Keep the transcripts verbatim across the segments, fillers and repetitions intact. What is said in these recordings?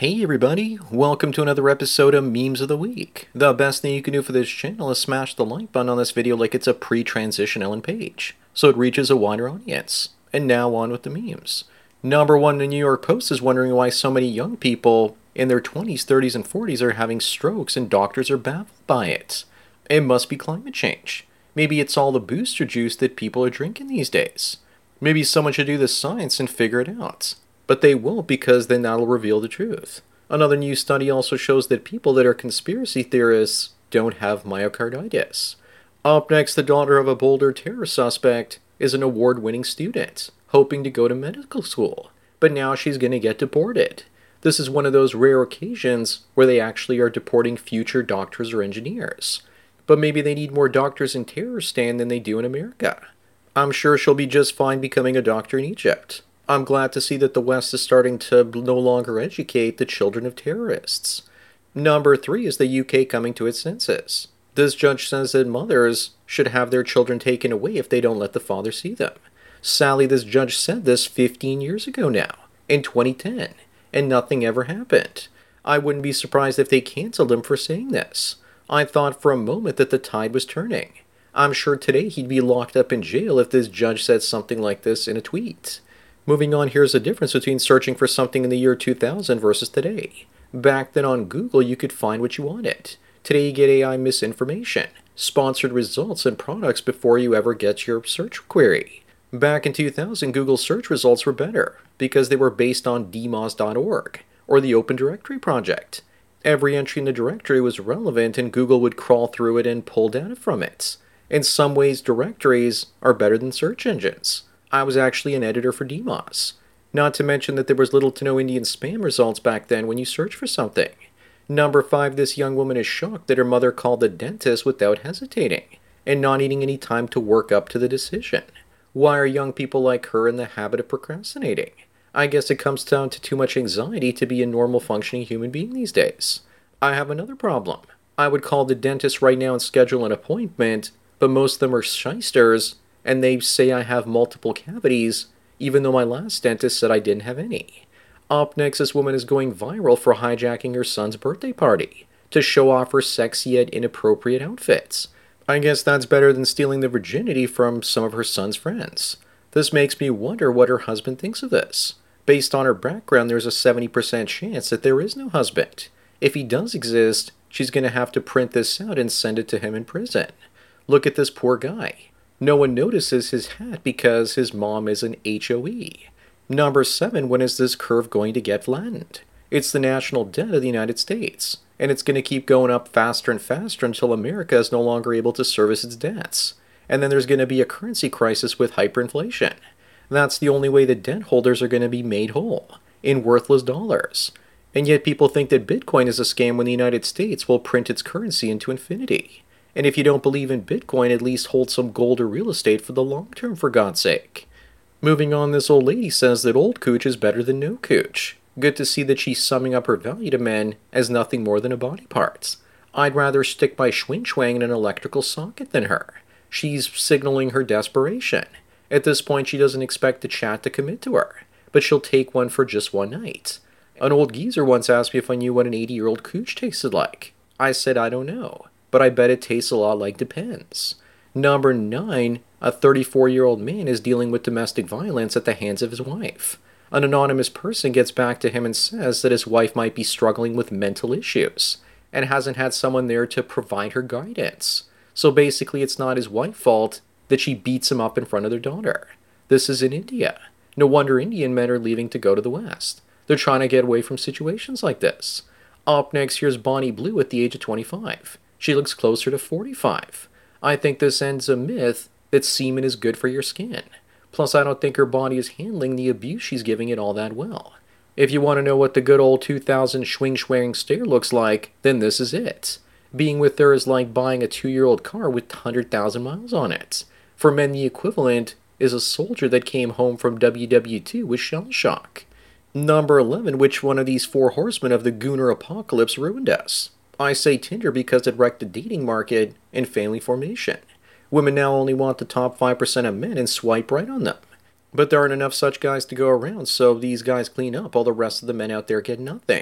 Hey everybody, welcome to another episode of Memes of the Week. The best thing you can do for this channel is smash the like button on this video like it's a pre-transition Ellen Page, so it reaches a wider audience. And now on with the memes. Number one, the New York Post is wondering why so many young people in their twenties, thirties, and forties are having strokes and doctors are baffled by it. It must be climate change. Maybe it's all the booster juice that people are drinking these days. Maybe someone should do the science and figure it out. But they won't, because then that'll reveal the truth. Another new study also shows that people that are conspiracy theorists don't have myocarditis. Up next, the daughter of a Boulder terror suspect is an award-winning student, hoping to go to medical school. But now she's going to get deported. This is one of those rare occasions where they actually are deporting future doctors or engineers. But maybe they need more doctors in Terroristan than they do in America. I'm sure she'll be just fine becoming a doctor in Egypt. I'm glad to see that the West is starting to no longer educate the children of terrorists. Number three is the U K coming to its senses. This judge says that mothers should have their children taken away if they don't let the father see them. Sadly, this judge said this fifteen years ago now, in twenty ten, and nothing ever happened. I wouldn't be surprised if they canceled him for saying this. I thought for a moment that the tide was turning. I'm sure today he'd be locked up in jail if this judge said something like this in a tweet. Moving on, here's the difference between searching for something in the year two thousand versus today. Back then on Google, you could find what you wanted. Today you get A I misinformation, sponsored results, and products before you ever get your search query. Back in two thousand, Google search results were better because they were based on D M O S dot org or the Open Directory project. Every entry in the directory was relevant and Google would crawl through it and pull data from it. In some ways, directories are better than search engines. I was actually an editor for D M O S. Not to mention that there was little to no Indian spam results back then when you search for something. Number five, this young woman is shocked that her mother called the dentist without hesitating, and not needing any time to work up to the decision. Why are young people like her in the habit of procrastinating? I guess it comes down to too much anxiety to be a normal functioning human being these days. I have another problem. I would call the dentist right now and schedule an appointment, but most of them are shysters, and they say I have multiple cavities, even though my last dentist said I didn't have any. Up next, this woman is going viral for hijacking her son's birthday party to show off her sexy yet inappropriate outfits. I guess that's better than stealing the virginity from some of her son's friends. This makes me wonder what her husband thinks of this. Based on her background, there's a seventy percent chance that there is no husband. If he does exist, she's going to have to print this out and send it to him in prison. Look at this poor guy. No one notices his hat because his mom is an H O E. Number seven, when is this curve going to get flattened? It's the national debt of the United States, and it's going to keep going up faster and faster until America is no longer able to service its debts. And then there's going to be a currency crisis with hyperinflation. That's the only way the debt holders are going to be made whole, in worthless dollars. And yet people think that Bitcoin is a scam when the United States will print its currency into infinity. And if you don't believe in Bitcoin, at least hold some gold or real estate for the long term, for God's sake. Moving on, this old lady says that old cooch is better than no cooch. Good to see that she's summing up her value to men as nothing more than a body part. I'd rather stick my schwing schwang in an electrical socket than her. She's signaling her desperation. At this point, she doesn't expect the chat to commit to her, but she'll take one for just one night. An old geezer once asked me if I knew what an eighty-year-old cooch tasted like. I said I don't know, but I bet it tastes a lot like Depends. Number nine, a thirty-four-year-old man is dealing with domestic violence at the hands of his wife. An anonymous person gets back to him and says that his wife might be struggling with mental issues and hasn't had someone there to provide her guidance. So basically, it's not his wife's fault that she beats him up in front of their daughter. This is in India. No wonder Indian men are leaving to go to the West. They're trying to get away from situations like this. Up next, here's Bonnie Blue at the age of twenty-five. She looks closer to forty-five. I think this ends a myth that semen is good for your skin. Plus, I don't think her body is handling the abuse she's giving it all that well. If you want to know what the good old two thousand schwing schwang stare looks like, then this is it. Being with her is like buying a two-year-old car with one hundred thousand miles on it. For men, the equivalent is a soldier that came home from W W two with shell shock. Number eleven, which one of these four horsemen of the Gooner apocalypse ruined us? I say Tinder because it wrecked the dating market and family formation. Women now only want the top five percent of men and swipe right on them. But there aren't enough such guys to go around, so these guys clean up, while the rest of the men out there get nothing.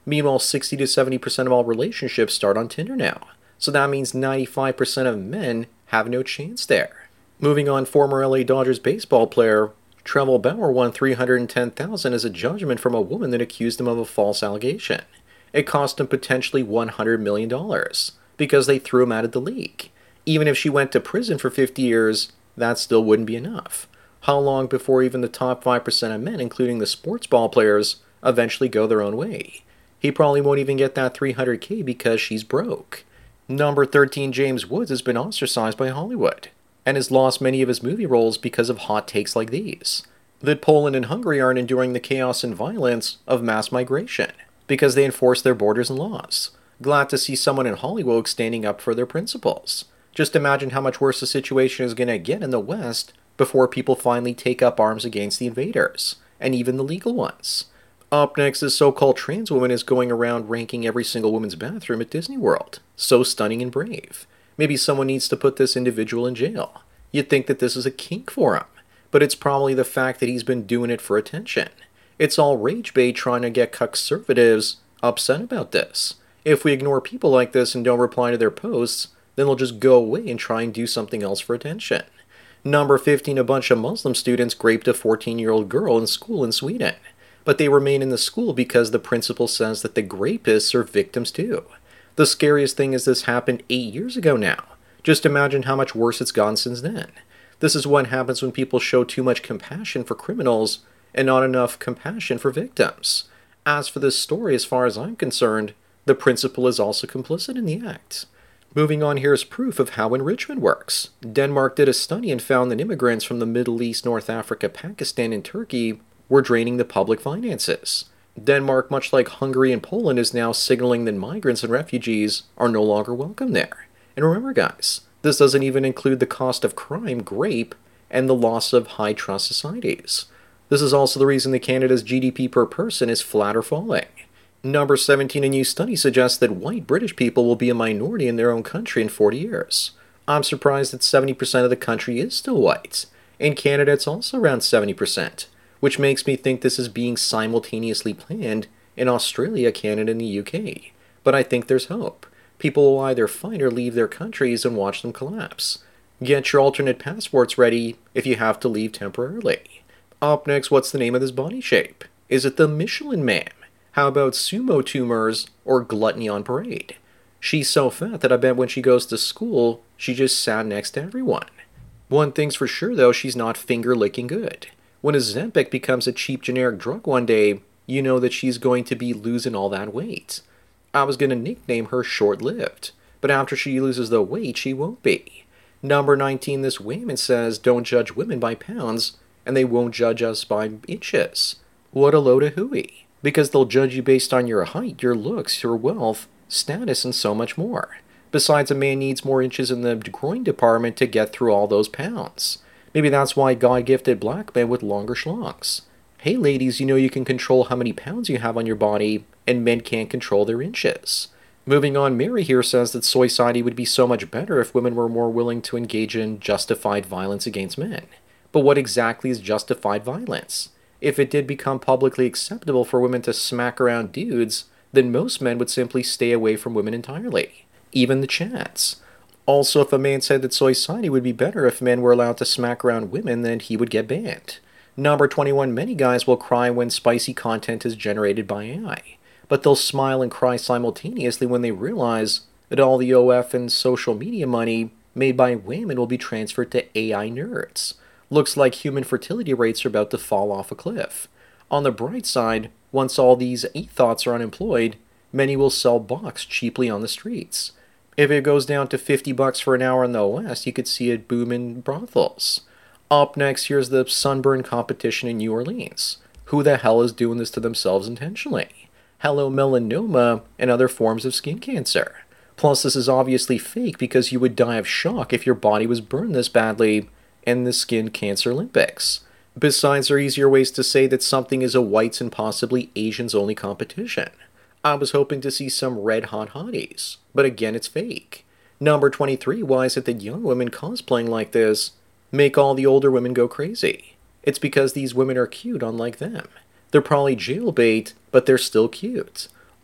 Meanwhile, sixty to seventy percent of all relationships start on Tinder now. So that means ninety-five percent of men have no chance there. Moving on, former L A Dodgers baseball player Trevor Bauer won three hundred ten thousand dollars as a judgment from a woman that accused him of a false allegation. It cost him potentially one hundred million dollars because they threw him out of the league. Even if she went to prison for fifty years, that still wouldn't be enough. How long before even the top five percent of men, including the sports ball players, eventually go their own way? He probably won't even get that three hundred K because she's broke. Number thirteen, James Woods has been ostracized by Hollywood and has lost many of his movie roles because of hot takes like these. That Poland and Hungary aren't enduring the chaos and violence of mass migration because they enforce their borders and laws. Glad to see someone in Hollywood standing up for their principles. Just imagine how much worse the situation is going to get in the West before people finally take up arms against the invaders, and even the legal ones. Up next, this so-called trans woman is going around ranking every single woman's bathroom at Disney World. So stunning and brave. Maybe someone needs to put this individual in jail. You'd think that this is a kink for him, but it's probably the fact that he's been doing it for attention. It's all rage bait trying to get conservatives upset about this. If we ignore people like this and don't reply to their posts, then they'll just go away and try and do something else for attention. Number fifteen, a bunch of Muslim students raped a fourteen-year-old girl in school in Sweden. But they remain in the school because the principal says that the rapists are victims too. The scariest thing is this happened eight years ago now. Just imagine how much worse it's gone since then. This is what happens when people show too much compassion for criminals and not enough compassion for victims. As for this story, as far as I'm concerned, the principal is also complicit in the act. Moving on, here's proof of how enrichment works. Denmark did a study and found that immigrants from the Middle East, North Africa, Pakistan, and Turkey were draining the public finances. Denmark, much like Hungary and Poland, is now signaling that migrants and refugees are no longer welcome there. And remember, guys, this doesn't even include the cost of crime, rape, and the loss of high-trust societies. This is also the reason that Canada's G D P per person is flat or falling. Number seventeen, a new study suggests that white British people will be a minority in their own country in forty years. I'm surprised that seventy percent of the country is still white. In Canada, it's also around seventy percent. Which makes me think this is being simultaneously planned in Australia, Canada, and the U K. But I think there's hope. People will either fight or leave their countries and watch them collapse. Get your alternate passports ready if you have to leave temporarily. Up next, what's the name of this body shape? Is it the Michelin Man? How about sumo tumors or gluttony on parade? She's so fat that I bet when she goes to school, she just sat next to everyone. One thing's for sure though, she's not finger-licking good. When Ozempic becomes a cheap generic drug one day, you know that she's going to be losing all that weight. I was going to nickname her short-lived, but after she loses the weight, she won't be. Number nineteen, this woman says don't judge women by pounds, and they won't judge us by inches. What a load of hooey. Because they'll judge you based on your height, your looks, your wealth, status, and so much more. Besides, a man needs more inches in the groin department to get through all those pounds. Maybe that's why God gifted black men with longer schlongs. Hey ladies, you know you can control how many pounds you have on your body, and men can't control their inches. Moving on, Mary here says that society would be so much better if women were more willing to engage in justified violence against men. But what exactly is justified violence? If it did become publicly acceptable for women to smack around dudes, then most men would simply stay away from women entirely. Even the Chads. Also, if a man said that society would be better if men were allowed to smack around women, then he would get banned. Number twenty-one, many guys will cry when spicy content is generated by A I, but they'll smile and cry simultaneously when they realize that all the O F and social media money made by women will be transferred to A I nerds. Looks like human fertility rates are about to fall off a cliff. On the bright side, once all these e-thoughts are unemployed, many will sell box cheaply on the streets. If it goes down to fifty bucks for an hour in the West, you could see it boom in brothels. Up next, here's the sunburn competition in New Orleans. Who the hell is doing this to themselves intentionally? Hello, melanoma and other forms of skin cancer. Plus, this is obviously fake because you would die of shock if your body was burned this badly in the Skin Cancer Olympics. Besides, there are easier ways to say that something is a whites and possibly Asians only competition. I was hoping to see some red hot hotties, but again it's fake. Number twenty-three, why is it that young women cosplaying like this make all the older women go crazy? It's because these women are cute unlike them. They're probably jailbait, but they're still cute.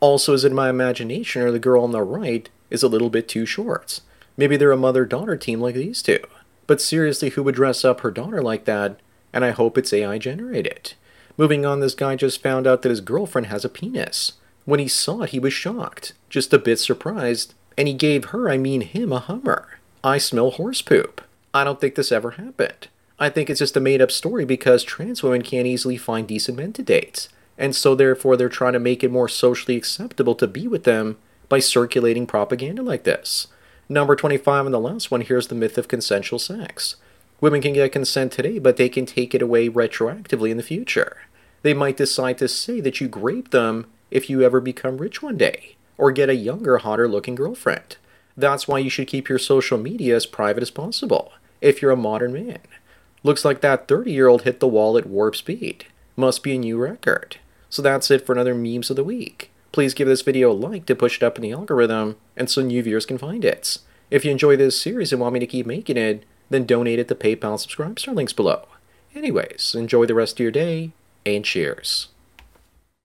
Also, is it my imagination or the girl on the right is a little bit too short? Maybe they're a mother-daughter team like these two. But seriously, who would dress up her daughter like that? And I hope it's A I generated. Moving on, this guy just found out that his girlfriend has a penis. When he saw it, he was shocked, just a bit surprised, and he gave her, I mean him, a Hummer. I smell horse poop. I don't think this ever happened. I think it's just a made-up story because trans women can't easily find decent men to date, and so therefore they're trying to make it more socially acceptable to be with them by circulating propaganda like this. Number twenty-five and the last one, here's the myth of consensual sex. Women can get consent today, but they can take it away retroactively in the future. They might decide to say that you raped them if you ever become rich one day, or get a younger, hotter-looking girlfriend. That's why you should keep your social media as private as possible, if you're a modern man. Looks like that thirty-year-old hit the wall at warp speed. Must be a new record. So that's it for another Memes of the Week. Please give this video a like to push it up in the algorithm, and so new viewers can find it. If you enjoy this series and want me to keep making it, then donate at the PayPal subscribe star links below. Anyways, enjoy the rest of your day, and cheers.